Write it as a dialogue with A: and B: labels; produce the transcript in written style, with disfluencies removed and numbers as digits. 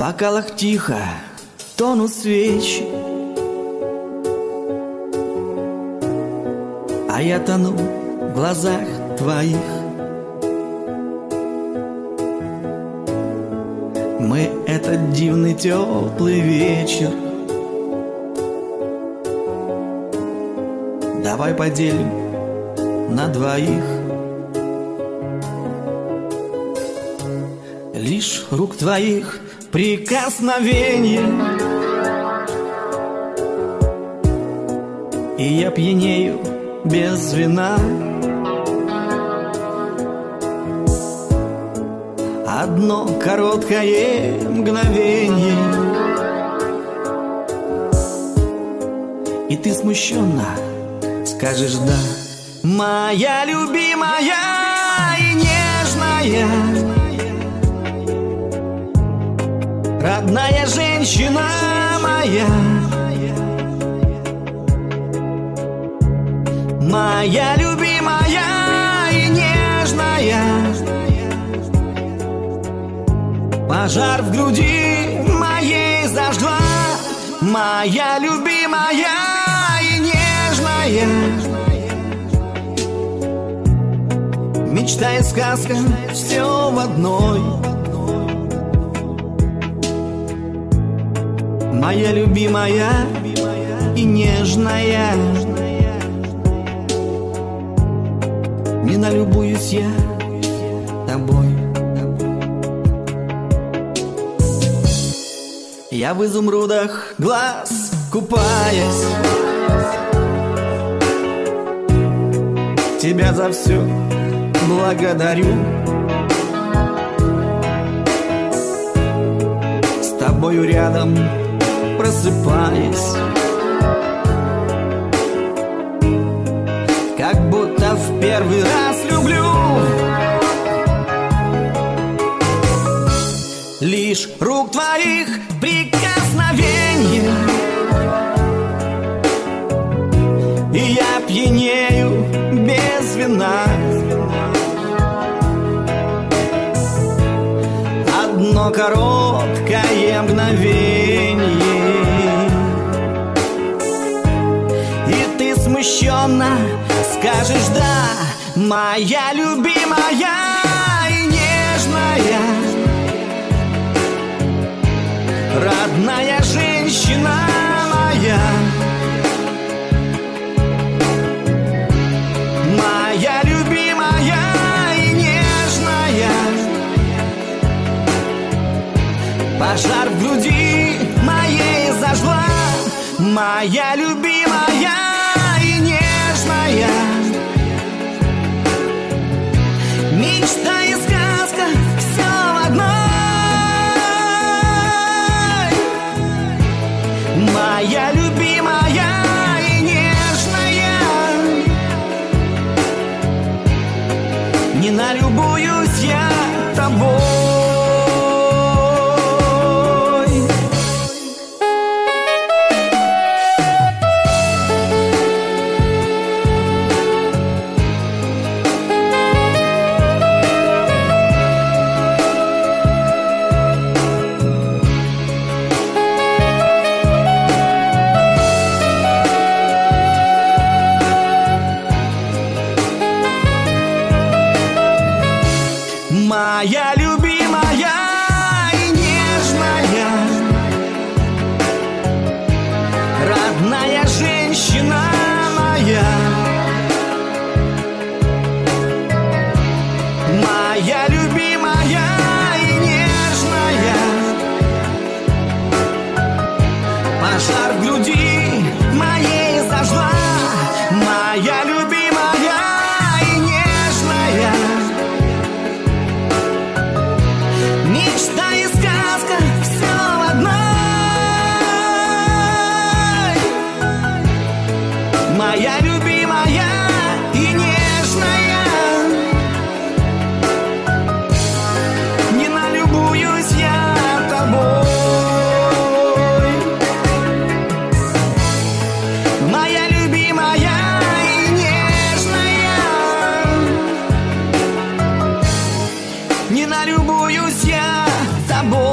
A: бокалах тихо тонут свечи, а я тону в глазах твоих. Мы этот дивный теплый вечер давай поделим на двоих. Лишь рук твоих прикосновение, и я пьянею без вина. Одно короткое мгновение, и ты смущенно скажешь «да». Моя любимая и нежная, родная женщина моя, моя любимая и нежная, пожар в груди моей зажгла. Моя любимая и нежная, мечта и сказка, все в одной. Моя любимая и нежная, не налюбуюсь я тобой. Я в изумрудах глаз купаясь, тебя за все благодарю. С тобою рядом просыпаясь, как будто в первый раз люблю. Лишь рук твоих прикосновение, и я пьянею без вина. Одно короткое мгновение, и ты смущенно скажешь «да». Моя любимая и нежная, родная женщина моя, моя любимая и нежная, пожар в груди моей зажгла. Моя любимая и нежная, мечта и сказка, все в одной. Моя любимая и нежная, не налюбуюсь я тобой. Моя любимая и нежная, родная женщина моя, моя любимая и нежная, пожар в груди моей зажгла. Моя любимая и нежная, мечта и сказка, все в одной. Моя любимая и нежная, не налюбуюсь я тобой. Моя любимая и нежная, не налюбуюсь я тобой.